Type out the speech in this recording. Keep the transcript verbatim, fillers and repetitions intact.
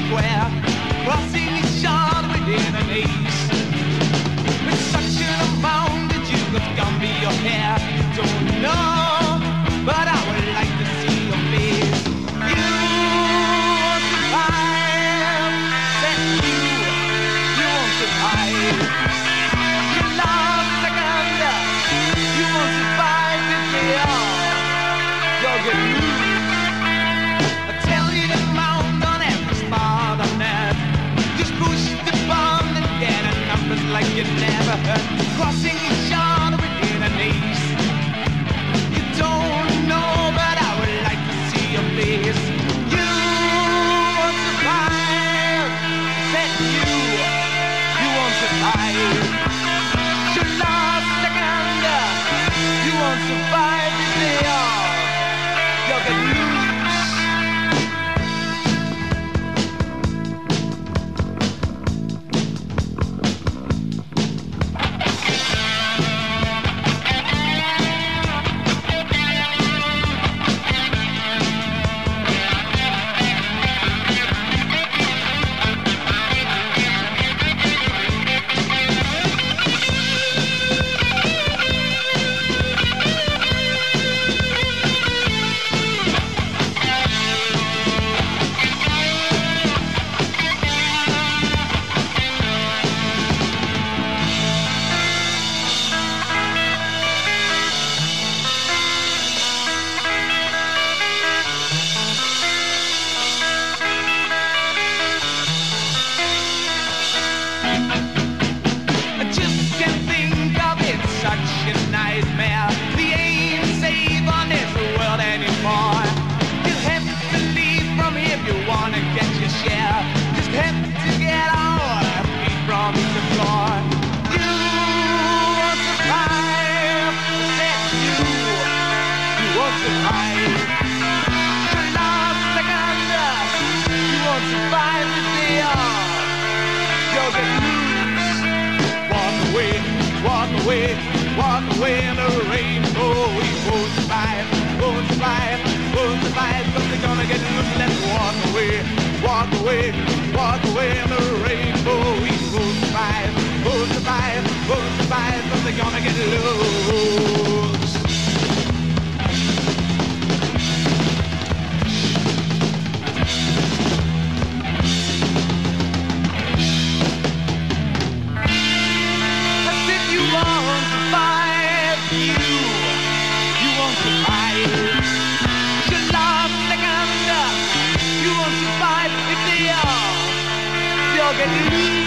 square, crossing each other within an ace. With such an amount that you could gum be your hair. Don't know, but I would like to see your face. You won't survive, then you, you won't survive. You're lost like under, you won't survive if they are. You'll get loose. I tell you the mound on every spot on earth. Just push the button and get a numbers like you never heard. Crossing each other within an ace. You don't know, but I would like to see your face. You won't survive. Said you, you won't survive. You're lost like under. You won't survive if they are. You'll get loose. Walk away in the rainbow. We won't survive, won't survive, won't survive. Something's gonna get loose. Let's walk away, walk away, walk away in the rainbow. We won't survive, won't survive, won't survive. Something's gonna get loose. Get loose.